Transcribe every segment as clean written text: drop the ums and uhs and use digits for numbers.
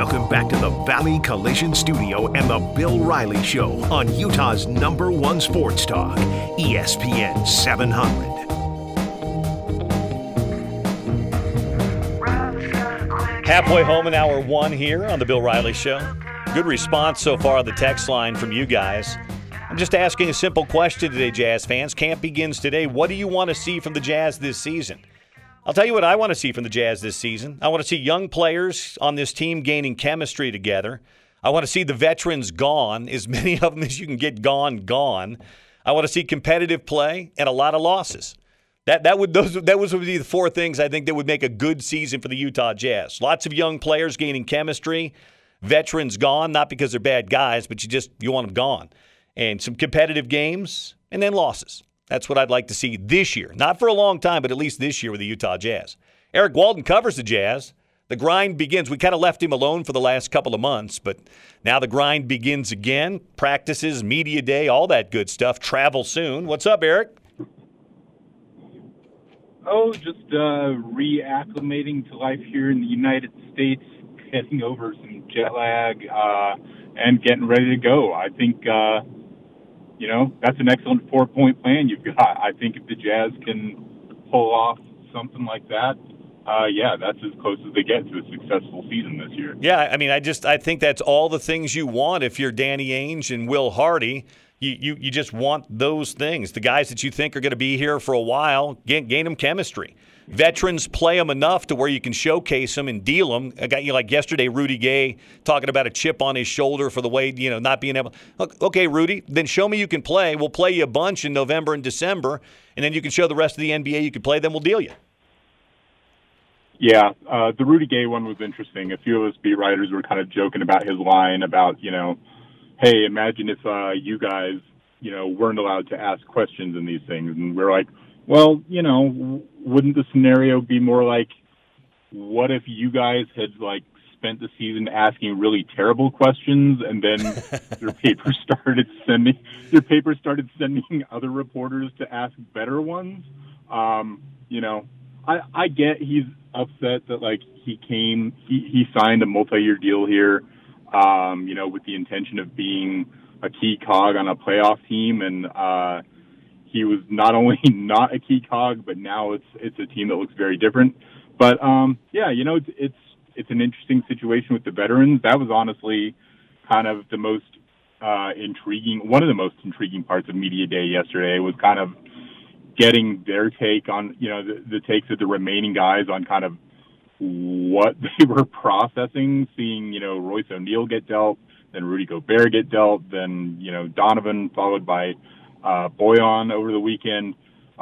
Welcome back to the Valley Collision Studio and the Bill Riley Show on Utah's #1 sports talk, ESPN 700. Halfway home in hour one here on the Bill Riley Show. Good response so far on the text line from you guys. I'm just asking a simple question today, Jazz fans. Camp begins today. What do you want to see from the Jazz this season? I'll tell you what I want to see from the Jazz this season. I want to see young players on this team gaining chemistry together. I want to see the veterans gone, as many of them as you can get gone. I want to see competitive play and a lot of losses. Those would be the four things I think that would make a good season for the Utah Jazz. Lots of young players gaining chemistry, veterans gone, not because they're bad guys, but you want them gone. And some competitive games, and then losses. That's what I'd like to see this year. Not for a long time, but at least this year with the Utah Jazz. Eric Walden covers the Jazz. The grind begins. We kind of left him alone for the last couple of months, but now the grind begins again. Practices, media day, all that good stuff. Travel soon. What's up, Eric? Oh, just reacclimating to life here in the United States, getting over some jet lag, and getting ready to go. I think that's an excellent 4-point plan you've got. I think if the Jazz can pull off something like that, that's as close as they get to a successful season this year. Yeah, I mean, I think that's all the things you want if you're Danny Ainge and Will Hardy. You just want those things. The guys that you think are going to be here for a while, gain them chemistry. Veterans play them enough to where you can showcase them and deal them. I got you like yesterday, Rudy Gay talking about a chip on his shoulder for the way, not being able. Okay, Rudy, then show me you can play. We'll play you a bunch in November and December, and then you can show the rest of the NBA you can play. Then we'll deal you. Yeah, the Rudy Gay one was interesting. A few of us beat writers were kind of joking about his line about, hey, imagine if you guys, weren't allowed to ask questions in these things. And we're like, well, wouldn't the scenario be more like, what if you guys had, spent the season asking really terrible questions and then your paper started sending other reporters to ask better ones? I get he's upset that, he signed a multi-year deal here, with the intention of being a key cog on a playoff team. And he was not only not a key cog, but now it's a team that looks very different. But, it's an interesting situation with the veterans. That was honestly kind of the most one of the most intriguing parts of media day yesterday was kind of getting their take on, the takes of the remaining guys on kind of what they were processing, seeing, Royce O'Neal get dealt, then Rudy Gobert get dealt, then, Donovan followed by Boyan over the weekend.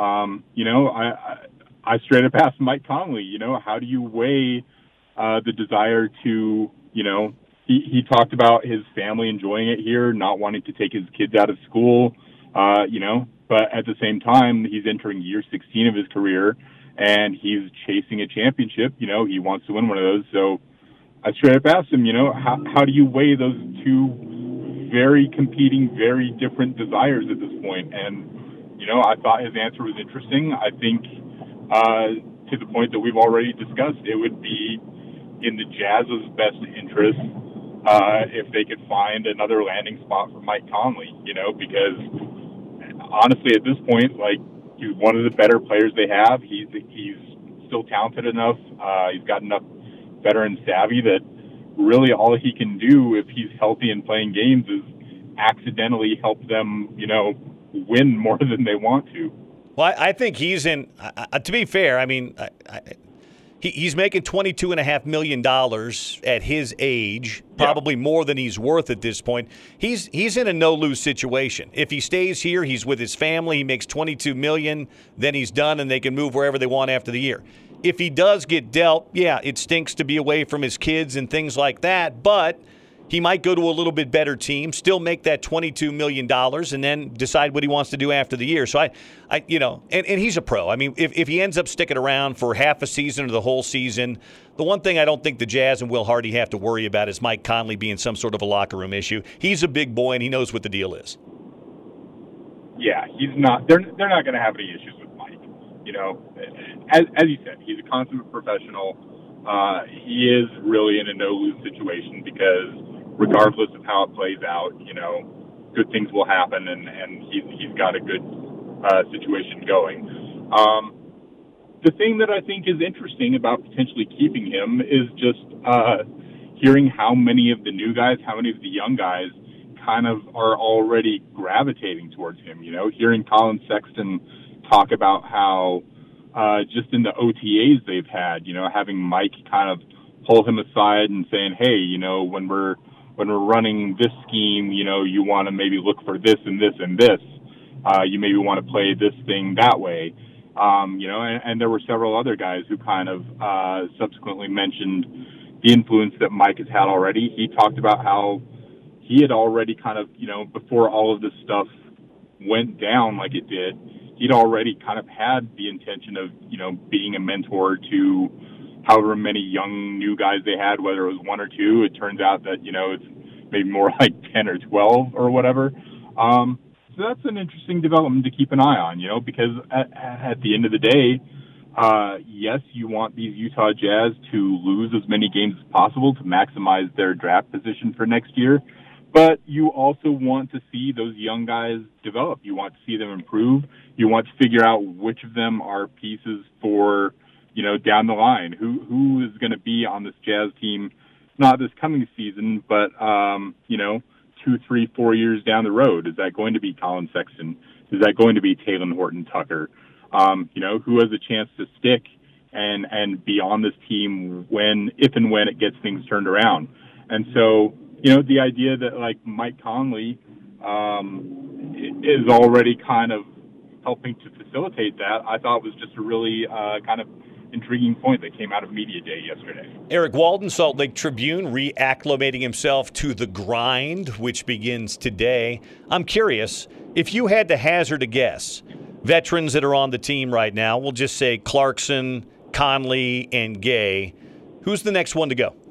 I straight up asked Mike Conley, how do you weigh the desire to, he talked about his family enjoying it here, not wanting to take his kids out of school, but at the same time, he's entering year 16 of his career and he's chasing a championship. He wants to win one of those. So I straight up asked him, how do you weigh those two very competing, very different desires at this point? And, I thought his answer was interesting. I think to the point that we've already discussed, it would be in the Jazz's best interest if they could find another landing spot for Mike Conley, because honestly at this point, he's one of the better players they have. He's still talented enough. He's got enough veteran savvy that really all he can do if he's healthy and playing games is accidentally help them, win more than they want to. Well, I think he's in. To be fair, I mean, he's making $22.5 million at his age, probably more than he's worth at this point. He's in a no-lose situation. If he stays here, he's with his family. He makes $22 million. Then he's done, and they can move wherever they want after the year. If he does get dealt, it stinks to be away from his kids and things like that, but he might go to a little bit better team, still make that $22 million, and then decide what he wants to do after the year. So and he's a pro. I mean, if he ends up sticking around for half a season or the whole season, the one thing I don't think the Jazz and Will Hardy have to worry about is Mike Conley being some sort of a locker room issue. He's a big boy, and he knows what the deal is. Yeah, he's not. They're not going to have any issues with Mike. as you said, he's a consummate professional. He is really in a no-lose situation because regardless of how it plays out, good things will happen, and he's got a good situation going. The thing that I think is interesting about potentially keeping him is just hearing how many of the new guys, how many of the young guys kind of are already gravitating towards him. Hearing Colin Sexton talk about how just in the OTAs they've had, having Mike kind of pull him aside and saying, hey, when we're running this scheme, you want to maybe look for this and this and this. You maybe want to play this thing that way. And there were several other guys who kind of subsequently mentioned the influence that Mike has had already. He talked about how he had already kind of, before all of this stuff went down like it did, he'd already kind of had the intention of, being a mentor to however many young new guys they had, whether it was one or two. It turns out that, it's maybe more like 10 or 12 or whatever. So that's an interesting development to keep an eye on, because at the end of the day, yes, you want these Utah Jazz to lose as many games as possible to maximize their draft position for next year. But you also want to see those young guys develop. You want to see them improve. You want to figure out which of them are pieces for, down the line. Who is going to be on this Jazz team, not this coming season, but, 2, 3, 4 years down the road? Is that going to be Colin Sexton? Is that going to be Talen Horton-Tucker? Who has a chance to stick and be on this team if and when it gets things turned around? And so, the idea that like Mike Conley is already kind of helping to facilitate that, I thought was just a really kind of intriguing point that came out of Media Day yesterday. Eric Walden, Salt Lake Tribune, reacclimating himself to the grind, which begins today. I'm curious, if you had to hazard a guess, veterans that are on the team right now, we'll just say Clarkson, Conley, and Gay, who's the next one to go?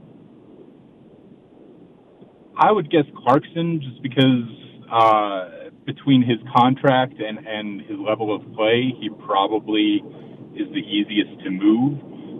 I would guess Clarkson, just because between his contract and his level of play, he probably is the easiest to move.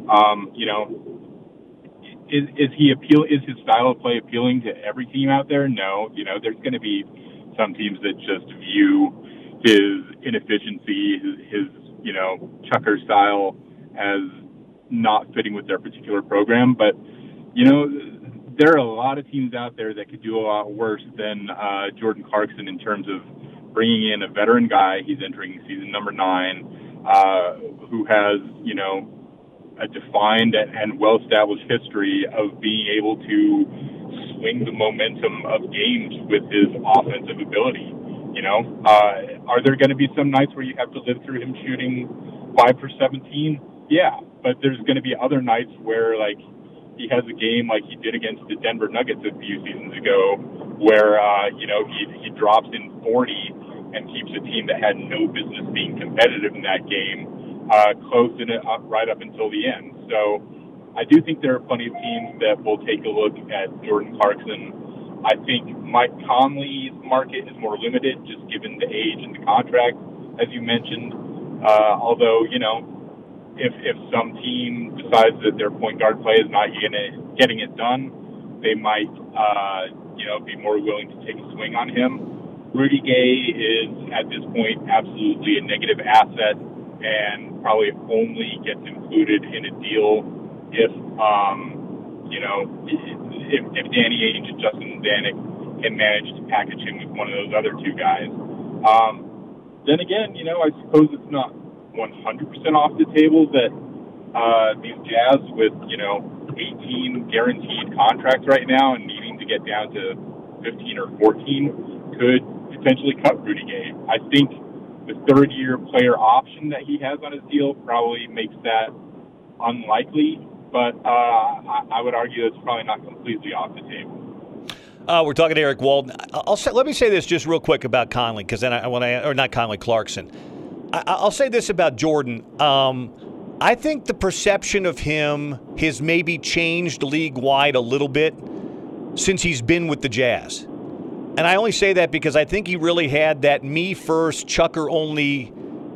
Is his style of play appealing to every team out there? No. There's going to be some teams that just view his inefficiency, his chucker style as not fitting with their particular program. But, there are a lot of teams out there that could do a lot worse than Jordan Clarkson in terms of bringing in a veteran guy. He's entering season number 9, who has, a defined and well-established history of being able to swing the momentum of games with his offensive ability. Are there going to be some nights where you have to live through him shooting 5 for 17? Yeah, but there's going to be other nights where, like, he has a game like he did against the Denver Nuggets a few seasons ago where, he drops in 40 and keeps a team that had no business being competitive in that game close in it right up until the end. So I do think there are plenty of teams that will take a look at Jordan Clarkson. I think Mike Conley's market is more limited just given the age and the contract, as you mentioned. Although, if some team decides that their point guard play is not getting it done, they might, be more willing to take a swing on him. Rudy Gay is, at this point, absolutely a negative asset and probably only gets included in a deal if Danny Ainge and Justin Zanuck can manage to package him with one of those other two guys. Then again, I suppose it's not 100% off the table that these Jazz with 18 guaranteed contracts right now and needing to get down to 15 or 14 could potentially cut Rudy Gay. I think the third-year player option that he has on his deal probably makes that unlikely, but I would argue it's probably not completely off the table. We're talking to Eric Walden. Let me say this just real quick about Conley, because then not Conley, Clarkson. I'll say this about Jordan. I think the perception of him has maybe changed league-wide a little bit since he's been with the Jazz. And I only say that because I think he really had that me-first, chucker-only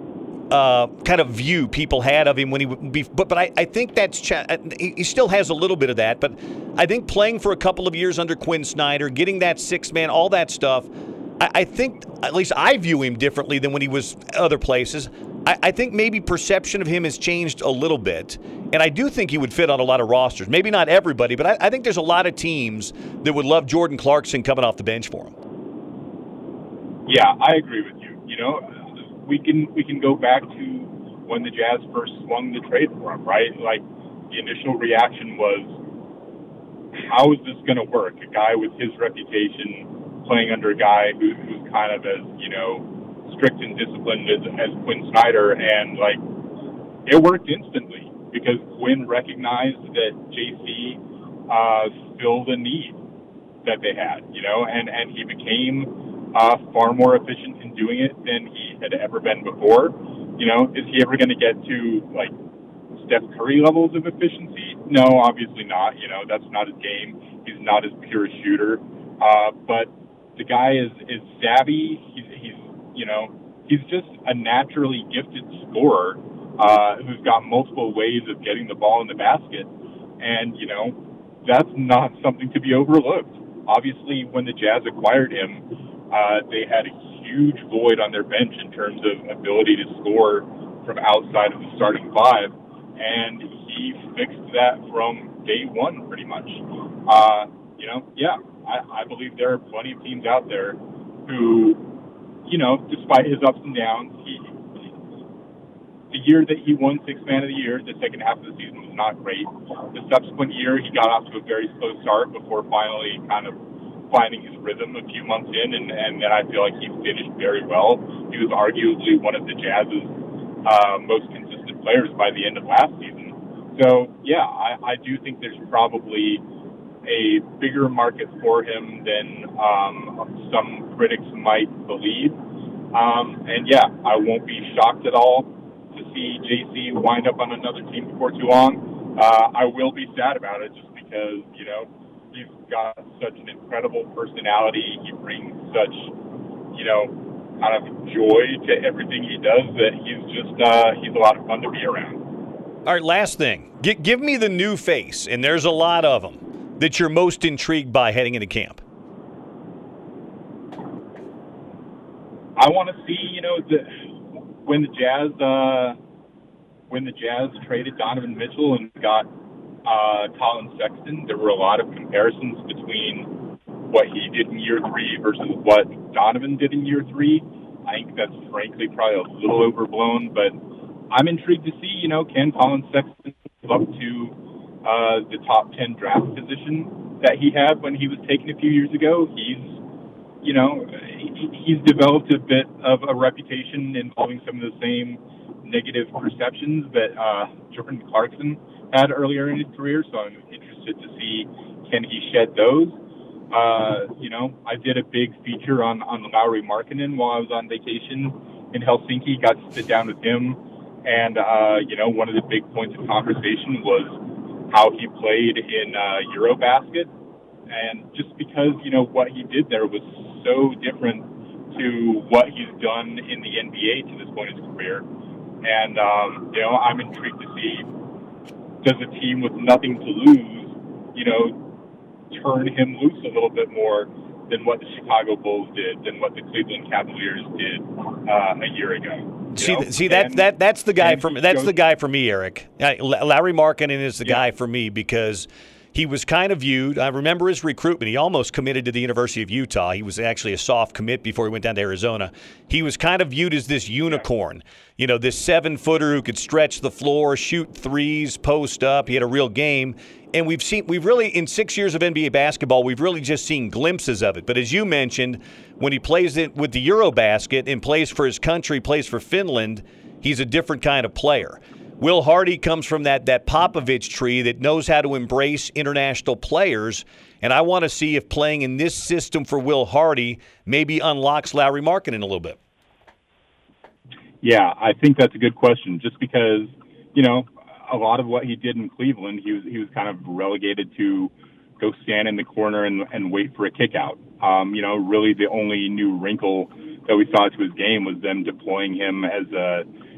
kind of view people had of him when he would be. But I think he still has a little bit of that. But I think playing for a couple of years under Quinn Snyder, getting that sixth man, all that stuff, I think at least I view him differently than when he was other places. I think maybe perception of him has changed a little bit, and I do think he would fit on a lot of rosters. Maybe not everybody, but I think there's a lot of teams that would love Jordan Clarkson coming off the bench for him. Yeah, I agree with you. You know, we can go back to when the Jazz first swung the trade for him, right? Like, the initial reaction was, how is this going to work? A guy with his reputation playing under a guy who's kind of as, you know, strict and disciplined as Quinn Snyder, and like, it worked instantly because Quinn recognized that JC filled a need that they had, you know, and he became far more efficient in doing it than he had ever been before. You know, is he ever going to get to like Steph Curry levels of efficiency? No, obviously not. You know, that's not his game. He's not as pure a shooter, but the guy is savvy. He's just a naturally gifted scorer who's got multiple ways of getting the ball in the basket. And, you know, that's not something to be overlooked. Obviously, when the Jazz acquired him, they had a huge void on their bench in terms of ability to score from outside of the starting five. And he fixed that from day one, pretty much. I believe there are plenty of teams out there who, you know, despite his ups and downs, the year that he won Sixth Man of the Year, the second half of the season was not great. The subsequent year, he got off to a very slow start before finally kind of finding his rhythm a few months in, and then I feel like he finished very well. He was arguably one of the Jazz's most consistent players by the end of last season. So, yeah, I do think there's probably a bigger market for him than some critics might believe. I won't be shocked at all to see JC wind up on another team before too long. I will be sad about it just because, you know, he's got such an incredible personality. He brings such, you know, kind of joy to everything he does that he's a lot of fun to be around. All right, last thing. Give me the new face, and there's a lot of them, that you're most intrigued by heading into camp. I want to see, you know, when the Jazz traded Donovan Mitchell and got Colin Sexton, there were a lot of comparisons between what he did in year three versus what Donovan did in year three. I think that's frankly probably a little overblown, but I'm intrigued to see, you know, can Colin Sexton live up to the top 10 draft position that he had when he was taken a few years ago. He's developed a bit of a reputation involving some of the same negative perceptions that Jordan Clarkson had earlier in his career. So I'm interested to see, can he shed those? I did a big feature on Lauri Markkanen while I was on vacation in Helsinki. Got to sit down with him, and one of the big points of conversation was how he played in Eurobasket, and just because what he did there was so different to what he's done in the NBA to this point in his career, and I'm intrigued to see, does a team with nothing to lose, turn him loose a little bit more than what the Chicago Bulls did, than what the Cleveland Cavaliers did a year ago. That's the guy for me. That's the guy for me, Eric. Lauri Markkanen is the guy for me because he was kind of viewed. I remember his recruitment. He almost committed to the University of Utah. He was actually a soft commit before he went down to Arizona. He was kind of viewed as this unicorn, this 7-footer who could stretch the floor, shoot threes, post up. He had a real game. And we've really, in 6 years of NBA basketball, we've really just seen glimpses of it. But as you mentioned, when he plays it with the Eurobasket and plays for his country, plays for Finland, he's a different kind of player. Will Hardy comes from that Popovich tree that knows how to embrace international players, and I want to see if playing in this system for Will Hardy maybe unlocks Lauri Markkanen a little bit. Yeah, I think that's a good question, just because, a lot of what he did in Cleveland, he was kind of relegated to go stand in the corner and wait for a kick out. Really the only new wrinkle that we saw to his game was them deploying him as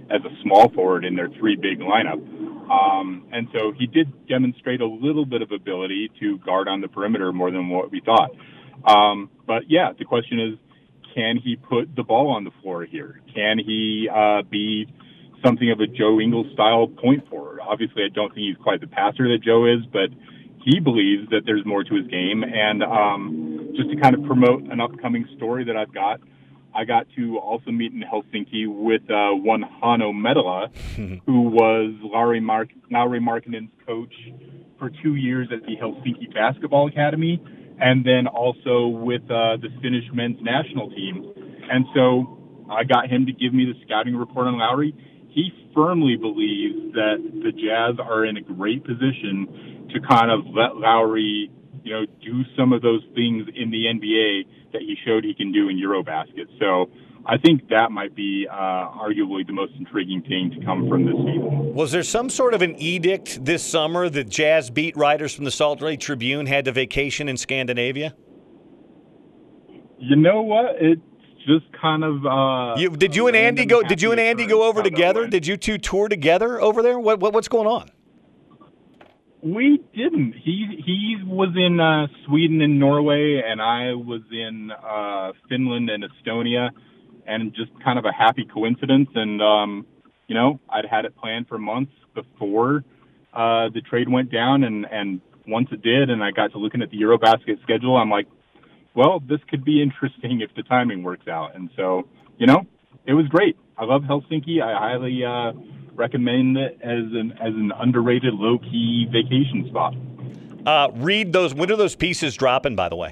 as a small forward in their three big lineup. And so he did demonstrate a little bit of ability to guard on the perimeter more than what we thought. But yeah, the question is, can he put the ball on the floor here? Can he be something of a Joe Ingles-style point forward? Obviously, I don't think he's quite the passer that Joe is, but he believes that there's more to his game. And just to kind of promote an upcoming story that I've got, I got to also meet in Helsinki with one Hanno Metala, who was Lauri Markkanen's coach for 2 years at the Helsinki Basketball Academy, and then also with the Finnish men's national team. And so I got him to give me the scouting report on Lauri. He firmly believes that the Jazz are in a great position to kind of let Lauri, do some of those things in the NBA that he showed he can do in Eurobasket. So I think that might be arguably the most intriguing thing to come from this season. Was there some sort of an edict this summer that Jazz beat writers from the Salt Lake Tribune had to vacation in Scandinavia? You know what? It's just kind of. Did you and Andy go over together? Did you two tour together over there? What's going on? We didn't. He was in Sweden and Norway, and I was in Finland and Estonia, and just kind of a happy coincidence. And I'd had it planned for months before the trade went down, and once it did, and I got to looking at the Eurobasket schedule, I'm like, well, this could be interesting if the timing works out. And so, it was great. I love Helsinki. I highly recommend it as an underrated, low-key vacation spot. Read those. When are those pieces dropping, by the way?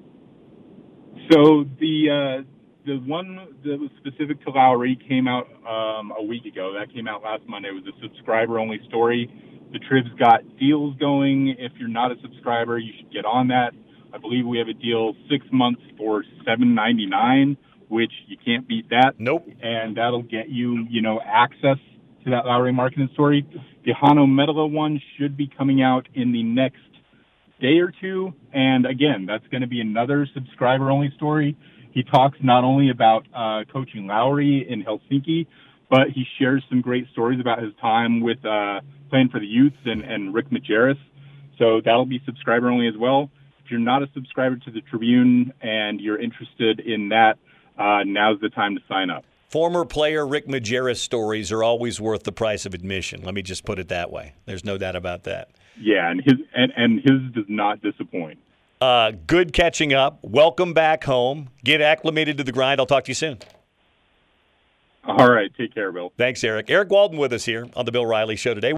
So the one that was specific to Lauri came out a week ago. That came out last Monday. It was a subscriber-only story. The Trib's got deals going. If you're not a subscriber, you should get on that. I believe we have a deal 6 months for $7.99, which you can't beat that. Nope. And that'll get you, access to that Lauri Markkanen story. The Hanno Metala one should be coming out in the next day or two. And again, that's going to be another subscriber-only story. He talks not only about coaching Lauri in Helsinki, but he shares some great stories about his time with playing for the Youths and Rick Majerus. So that'll be subscriber-only as well. If you're not a subscriber to the Tribune and you're interested in that, now's the time to sign up. Former player Rick Majerus stories are always worth the price of admission. Let me just put it that way. There's no doubt about that. Yeah, and his does not disappoint. Good catching up. Welcome back home. Get acclimated to the grind. I'll talk to you soon. All right. Take care, Bill. Thanks, Eric. Eric Walden with us here on the Bill Riley Show today.